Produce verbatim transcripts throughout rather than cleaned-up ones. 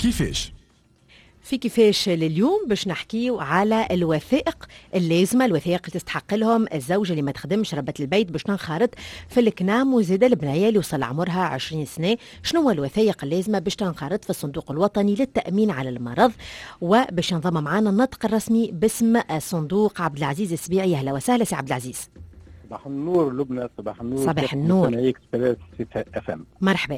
كيفاش؟ في كيفاش لليوم باش نحكيو على الوثائق اللازمه، الوثائق اللي تستحق لهم الزوجه اللي ما تخدمش ربة البيت باش تنخرط في الكنام، وزيد البنيه اللي وصل عمرها عشرين سنه. شنو هو الوثائق اللازمه باش تنخرط في الصندوق الوطني للتامين على المرض؟ وباش ينضم معنا النطق الرسمي باسم الصندوق عبد العزيز السبيعي. اهلا وسهلا سي عبد العزيز. صباح النور لبنى. صباح النور. صباح النور. مرحبا.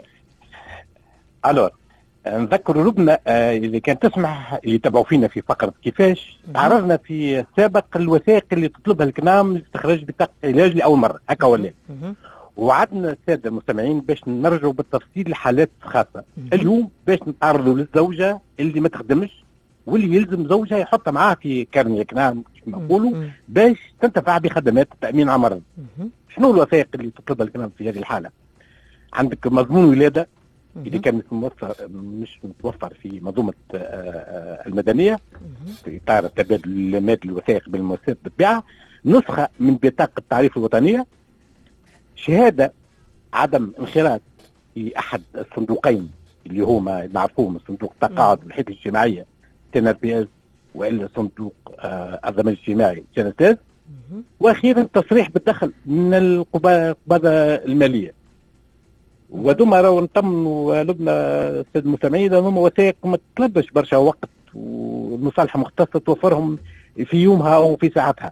الو نذكر لبنى آه اللي كانت تسمح اللي تابعوا فينا في فقره كيفاش عرضنا في السابق الوثائق اللي تطلبها الكنام لاستخراج بطاقه علاج لاول مره هكا ولا. وعدنا الساده المستمعين باش نرجعوا بالتفصيل لحالات خاصه. اليوم باش نتعرضوا للزوجه اللي ما تخدمش واللي يلزم زوجها يحطها معاه في كارني الكنام كما نقولوا باش تنتفع بخدمات التامين على المرض. شنو الوثائق اللي تطلبها الكنام في هذه الحاله؟ عندك مضمون ولاده اللي كان متوفر مش متوفر في منظومه المدنيه في اطار تبادل المادي الوثائق بين المؤسسات بالطبيعه، نسخه من بطاقه التعريف الوطنيه، شهاده عدم انخراط في احد الصندوقين اللي هما نعرفوهم، صندوق التقاعد والحياه الاجتماعيه تي ار بي اس والا صندوق الضمان الاجتماعي تي ار اس اس، واخيرا تصريح بالدخل من القباضه الماليه. ودوما راهو نطمنوا لبنى الساده المستمعين هما وثائق ما تطلبش برشا وقت والمصالحه مختصه توفرهم في يومها او في ساعتها.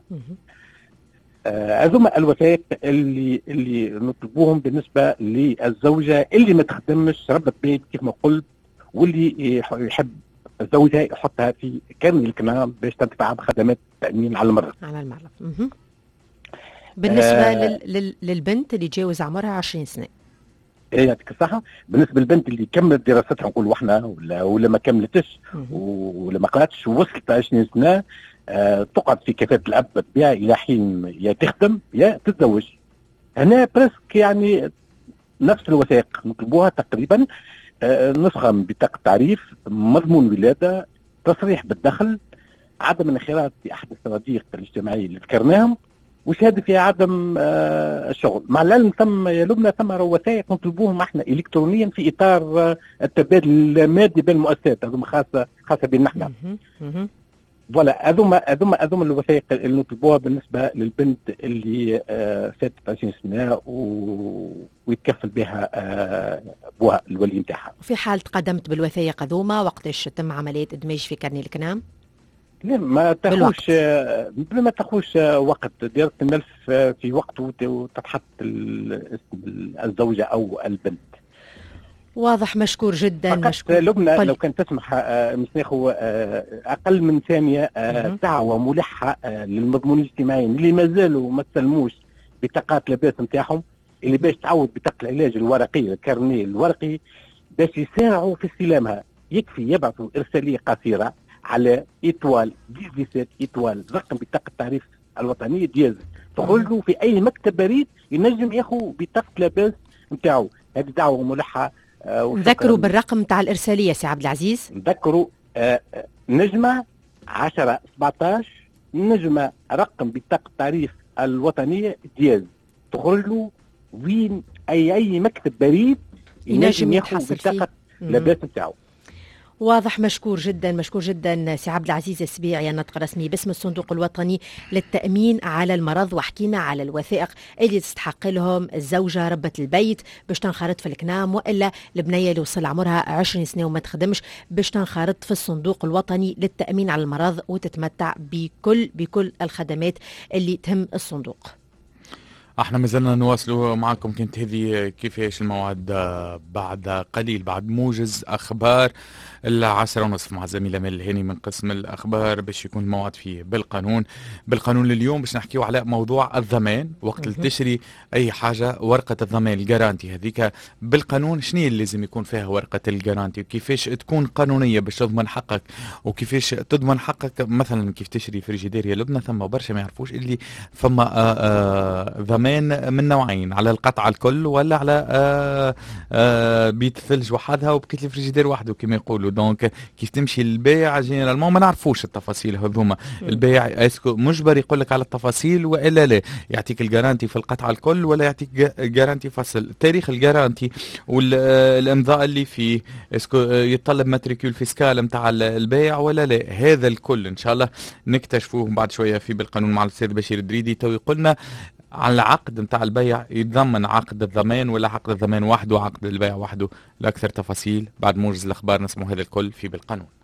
هذوما آه الوثائق اللي اللي نطلبوهم بالنسبه للزوجه اللي ما تخدمش ربة بيت كيف ما قلت، واللي يحب زوجها يحطها في كامل الكنام باش تنتفع بخدمات التامين على المرض. على المرض. بالنسبه آه لل... للبنت اللي تجاوز عمرها عشرين سنه. ايه يعطيك الصحة. بالنسبة للبنت اللي كملت دراستها نقولوا احنا ولا ولا ما كملتش ولا ما قراتش ووصلت عشرين سنة، آه تقعد في كفالة الأب بالطبيعة إلى حين يا تخدم يا تتزوج. هنا برسك يعني نفس الوثائق نطلبوها تقريبا، آه نسخة من بطاقة تعريف، مضمون ولادة، تصريح بالدخل، عدم انخراط في أحد الصناديق الاجتماعية اللي ذكرناهم، وشهاده فيها عدم آه الشغل. مع العلم ثم يا لبنى ثم وثائق نطلبوهم احنا الكترونيا في اطار آه التبادل المادي بين المؤسسات، هذوما خاصه خاصه بيننا احنا. فوالا هذوما هذوما هذوما الوثائق اللي نطلبوها بالنسبه للبنت اللي آه فاتت عشرين سنه و... ويتكفل بها آه ابوها الولي نتاعها. في حال تقدمت بالوثائق هذوما وقتاش تتم عمليه ادماج في كارني الكنام؟ لا ما تاخوش ما تاخوش وقت، ديرت الملف في وقته وتتحط اسم الزوجه او البنت. واضح. مشكور جدا. مشكور لبنى. لو كان تسمح مش ناخذ اقل من ثانيه دعوه ملحه للمضمون الاجتماعي اللي ما زالوا ما تسلموش بطاقات لباس نتاعهم، اللي باش تعود بطاقه العلاج الورقيه الكارنيه الورقي باش يسارعوا في استلامها. يكفي يبعثوا ارساليه قصيره على ايتوال سبعة وعشرين ايتوال رقم بطاقه التعريف الوطنيه دياز، تخرج له في اي مكتب بريد ينجم ياخذ بطاقه لاباس نتاعو. هذه دعوه ملحه. آه نذكروا بالرقم نتاع الارساليه سي عبد العزيز. نذكروا آه نجمه عشرة سبعطاش نجمه رقم بطاقه التعريف الوطنيه دياز، تخرج له وين اي اي مكتب بريد ينجم ياخذ بطاقه لاباس نتاعو. واضح. مشكور جدا. مشكور جدا سي عبد العزيز السبيعي، الناطق الرسمي باسم الصندوق الوطني للتأمين على المرض. وحكينا على الوثائق اللي تستحق لهم الزوجة ربة البيت باش تنخرط في الكنام، وإلا البنية اللي وصل عمرها عشرين سنة وما تخدمش باش تنخرط في الصندوق الوطني للتأمين على المرض وتتمتع بكل بكل الخدمات اللي تهم الصندوق. احنا مازلنا نواصلوا معكم. كانت هذه كيفاش الموعد بعد قليل بعد موجز اخبار العشرة ونصف مع الزميلة مال الهاني من قسم الاخبار باش يكون الموعد فيه بالقانون. بالقانون لليوم باش نحكيو على موضوع الضمان وقت اللي تشري اي حاجه، ورقه الضمان الجارانتي هذيك بالقانون شنو اللي لازم يكون فيها ورقه الجارانتي، وكيفاش تكون قانونيه باش تضمن حقك، وكيفاش تضمن حقك. مثلا كيف تشري فريجيدير يا لبنى ثم برشا ما يعرفوش اللي ثم ضمان الضمان من نوعين، على القطعة الكل ولا على آه آه بيت الثلج وحدها وبكيت الفريجيدير وحده كما يقولوا. دونك كيف تمشي البيع جينيرالمون ما نعرفوش التفاصيل هذوما. البيع اسكو مجبر يقول لك على التفاصيل والا لا، يعطيك الجارانتي في القطعة الكل ولا يعطيك جارانتي فصل، تاريخ الجارانتي والامضاء اللي فيه، اسكو يتطلب ماتريكول فيسكال نتاع البيع ولا لا. هذا الكل ان شاء الله نكتشفوه بعد شويه في بالقانون مع الاستاذ بشير الدريدي. تو يقولنا على العقد نتاع البيع يتضمن عقد الضمان ولا عقد الضمان وحده وعقد البيع وحده. لاكثر تفاصيل بعد موجز الاخبار نسمع هذا الكل في بالقانون.